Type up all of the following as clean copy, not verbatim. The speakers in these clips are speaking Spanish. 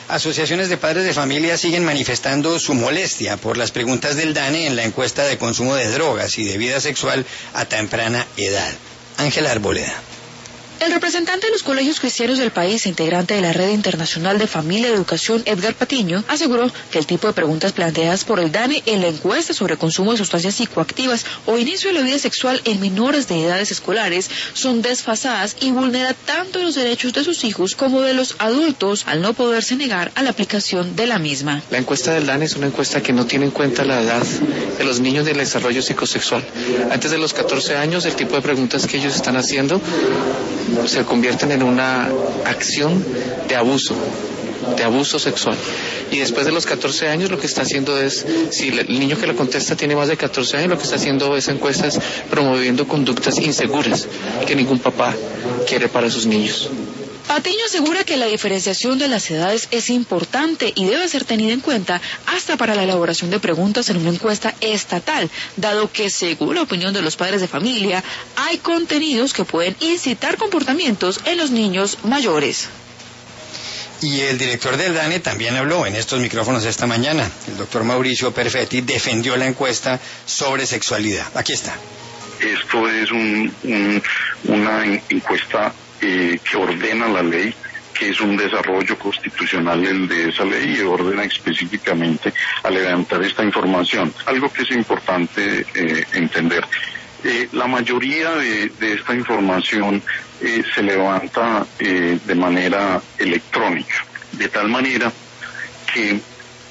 Asociaciones de padres de familia siguen manifestando su molestia por las preguntas del DANE en la encuesta de consumo de drogas y de vida sexual a temprana edad. Ángela Arboleda. El representante de los colegios cristianos del país e integrante de la Red Internacional de Familia y Educación, Edgar Patiño, aseguró que el tipo de preguntas planteadas por el DANE en la encuesta sobre consumo de sustancias psicoactivas o inicio de la vida sexual en menores de edades escolares son desfasadas y vulnera tanto los derechos de sus hijos como de los adultos al no poderse negar a la aplicación de la misma. La encuesta del DANE es una encuesta que no tiene en cuenta la edad de los niños del desarrollo psicosexual. Antes de los 14 años, el tipo de preguntas que ellos están haciendo se convierten en una acción de abuso sexual. Y después de los 14 años lo que está haciendo es, si el niño que lo contesta tiene más de 14 años, lo que está haciendo esa encuesta es promoviendo conductas inseguras que ningún papá quiere para sus niños. Patiño asegura que la diferenciación de las edades es importante y debe ser tenida en cuenta hasta para la elaboración de preguntas en una encuesta estatal, dado que, según la opinión de los padres de familia, hay contenidos que pueden incitar comportamientos en los niños mayores. Y el director del DANE también habló en estos micrófonos esta mañana. El doctor Mauricio Perfetti defendió la encuesta sobre sexualidad. Aquí está. Esto es una encuesta que ordena la ley, que es un desarrollo constitucional el de esa ley y ordena específicamente a levantar esta información. Algo que es importante entender. La mayoría de esta información se levanta de manera electrónica, de tal manera que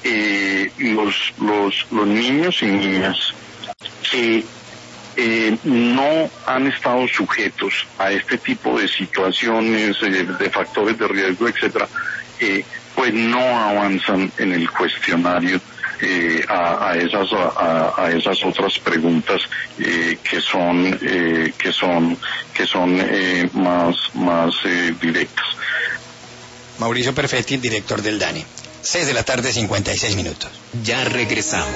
los niños y niñas que no han estado sujetos a este tipo de situaciones, de factores de riesgo, etcétera, pues no avanzan en el cuestionario a esas otras preguntas que son más directas. Mauricio Perfetti, director del DANE. 6:56 p.m. Ya regresamos.